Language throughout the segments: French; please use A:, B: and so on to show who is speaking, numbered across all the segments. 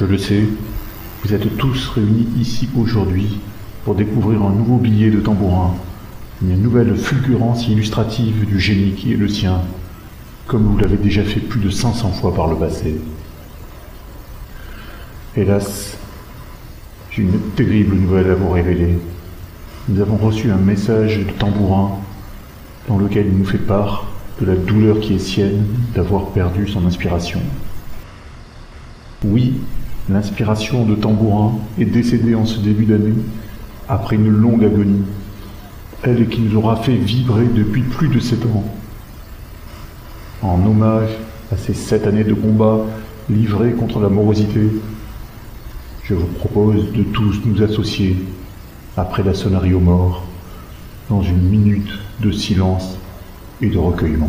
A: Je le sais, vous êtes tous réunis ici aujourd'hui pour découvrir un nouveau billet de tambourin, une nouvelle fulgurance illustrative du génie qui est le sien, comme vous l'avez déjà fait plus de 500 fois par le passé. Hélas, j'ai une terrible nouvelle à vous révéler. Nous avons reçu un message de tambourin dans lequel il nous fait part de la douleur qui est sienne d'avoir perdu son inspiration. Oui, l'inspiration de tambourin est décédée en ce début d'année après une longue agonie, elle qui nous aura fait vibrer depuis plus de 7 ans. En hommage à ces 7 années de combat livrés contre la morosité, je vous propose de tous nous associer, après la sonnerie aux morts, dans une minute de silence et de recueillement.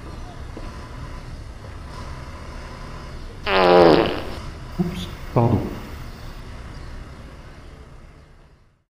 A: Oups, pardon.